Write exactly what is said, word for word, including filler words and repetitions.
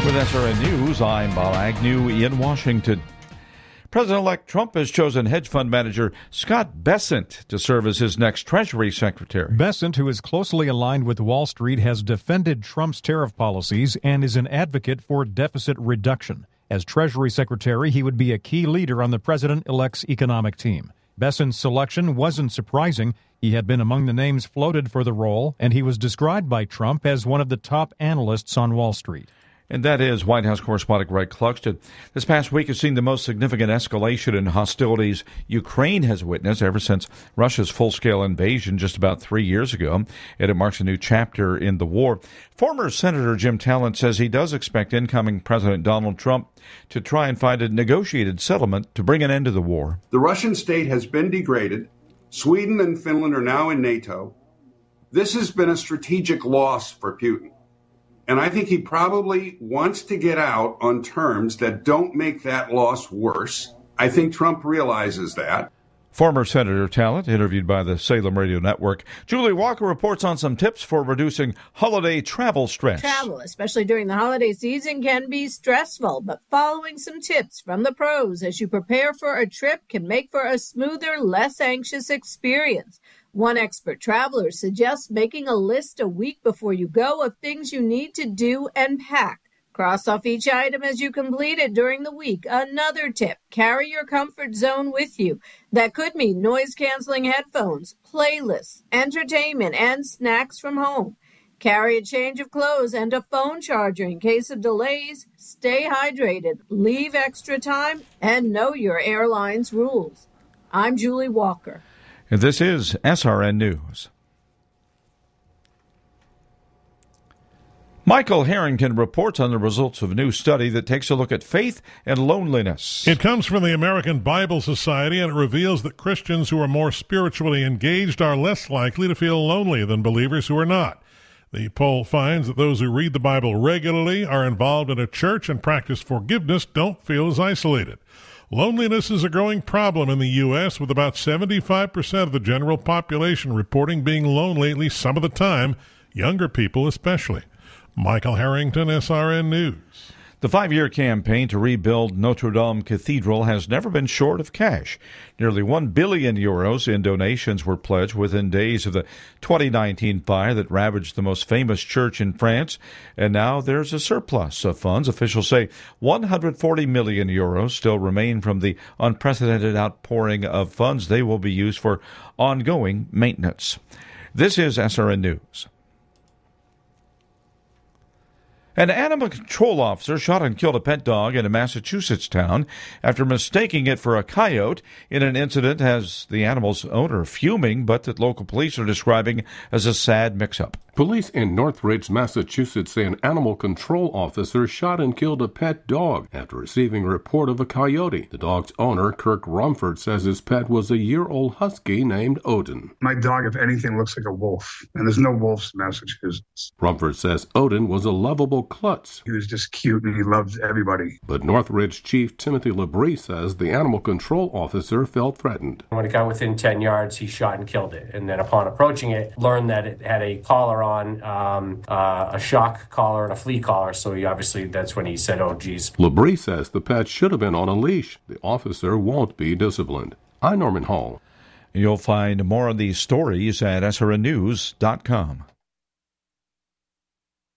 With S R N News, I'm Bob Agnew in Washington. President-elect Trump has chosen hedge fund manager Scott Bessent to serve as his next Treasury Secretary. Bessent, who is closely aligned with Wall Street, has defended Trump's tariff policies and is an advocate for deficit reduction. As Treasury Secretary, he would be a key leader on the president-elect's economic team. Bessent's selection wasn't surprising. He had been among the names floated for the role, and he was described by Trump as one of the top analysts on Wall Street. And that is White House correspondent Greg Clugston. This past week has seen the most significant escalation in hostilities Ukraine has witnessed ever since Russia's full-scale invasion just about three years ago, and it marks a new chapter in the war. Former Senator Jim Talent says he does expect incoming President Donald Trump to try and find a negotiated settlement to bring an end to the war. The Russian state has been degraded. Sweden and Finland are now in NATO. This has been a strategic loss for Putin. And I think he probably wants to get out on terms that don't make that loss worse. I think Trump realizes that. Former Senator Talent, interviewed by the Salem Radio Network. Julie Walker reports on some tips for reducing holiday travel stress. Travel, especially during the holiday season, can be stressful, but following some tips from the pros as you prepare for a trip can make for a smoother, less anxious experience. One expert traveler suggests making a list a week before you go of things you need to do and pack. Cross off each item as you complete it during the week. Another tip, carry your comfort zone with you. That could mean noise-canceling headphones, playlists, entertainment, and snacks from home. Carry a change of clothes and a phone charger in case of delays. Stay hydrated, leave extra time, and know your airline's rules. I'm Julie Walker. And this is S R N News. Michael Harrington reports on the results of a new study that takes a look at faith and loneliness. It comes from the American Bible Society, and it reveals that Christians who are more spiritually engaged are less likely to feel lonely than believers who are not. The poll finds that those who read the Bible regularly, are involved in a church, and practice forgiveness don't feel as isolated. Loneliness is a growing problem in the U S, with about seventy-five percent of the general population reporting being lonely at least some of the time, younger people especially. Michael Harrington, S R N News. The five-year campaign to rebuild Notre Dame Cathedral has never been short of cash. Nearly one billion euros in donations were pledged within days of the twenty nineteen fire that ravaged the most famous church in France. And now there's a surplus of funds. Officials say one hundred forty million euros still remain from the unprecedented outpouring of funds. They will be used for ongoing maintenance. This is S R N News. An animal control officer shot and killed a pet dog in a Massachusetts town after mistaking it for a coyote in an incident has the animal's owner fuming, but that local police are describing as a sad mix-up. Police in Northridge, Massachusetts say an animal control officer shot and killed a pet dog after receiving a report of a coyote. The dog's owner, Kirk Rumford, says his pet was a year-old husky named Odin. My dog, if anything, looks like a wolf, and there's no wolves in Massachusetts. Rumford says Odin was a lovable klutz. He was just cute and he loved everybody. But Northridge Chief Timothy Labrie says the animal control officer felt threatened. When it got within ten yards, he shot and killed it. And then upon approaching it, learned that it had a collar on, um, uh, a shock collar and a flea collar. So he obviously, that's when he said, oh, geez. Labrie says the pet should have been on a leash. The officer won't be disciplined. I'm Norman Hall. You'll find more of these stories at S R N news dot com.